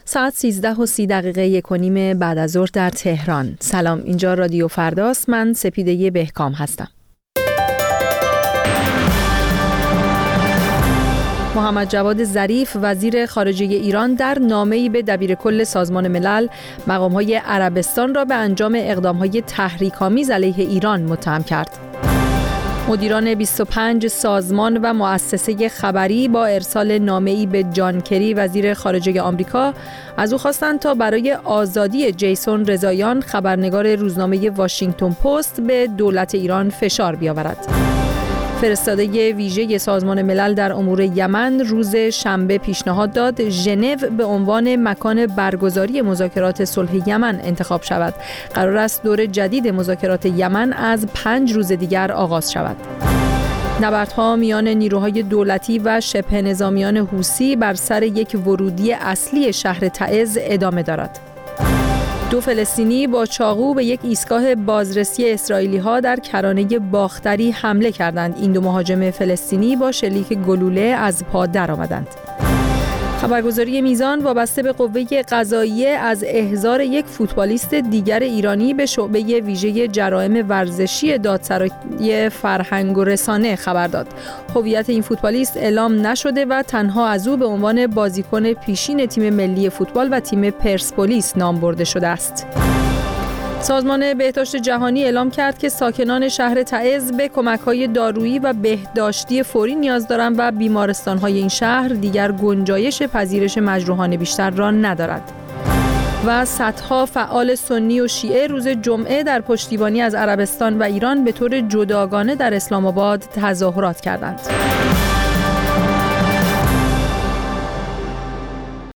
ساعت 13:30 1:15 بعد از ظهر در تهران. سلام، اینجا رادیو فرداست. من سپیده بهکام هستم. محمد جواد ظریف وزیر خارجه ایران در نامه‌ای به دبیرکل سازمان ملل مقام‌های عربستان را به انجام اقدام‌های تحریک‌آمیز علیه ایران متهم کرد. مدیران 25 سازمان و مؤسسه خبری با ارسال نامه‌ای به جان کری وزیر خارجه آمریکا از او خواستند تا برای آزادی جیسون رضاییان خبرنگار روزنامه واشنگتن پست به دولت ایران فشار بیاورد. فرستاده ویژه سازمان ملل در امور یمن روز شنبه پیشنهاد داد ژنو به عنوان مکان برگزاری مذاکرات صلح یمن انتخاب شود. قرار است دور جدید مذاکرات یمن از 5 روز دیگر آغاز شود. نبردها میان نیروهای دولتی و شبه نظامیان حوثی بر سر یک ورودی اصلی شهر تعز ادامه دارد. 2 فلسطینی با چاقو به یک ایستگاه بازرسی اسرائیلی‌ها در کرانه باختری حمله کردند. این 2 مهاجم فلسطینی با شلیک گلوله از پا درآمدند. خبرگزاری میزان وابسته به قوه قضاییه از احضار یک فوتبالیست دیگر ایرانی به شعبه ویژه جرایم ورزشی دادسرای فرهنگ و رسانه خبر داد. هویت این فوتبالیست اعلام نشده و تنها از او به عنوان بازیکن پیشین تیم ملی فوتبال و تیم پرسپولیس نام برده شده است. سازمان بهداشت جهانی اعلام کرد که ساکنان شهر تعز به کمک‌های دارویی و بهداشتی فوری نیاز دارند و بیمارستان‌های این شهر دیگر گنجایش پذیرش مجروحان بیشتر را ندارد. و صدها فعال سنی و شیعه روز جمعه در پشتیبانی از عربستان و ایران به طور جداگانه در اسلام آباد تظاهرات کردند.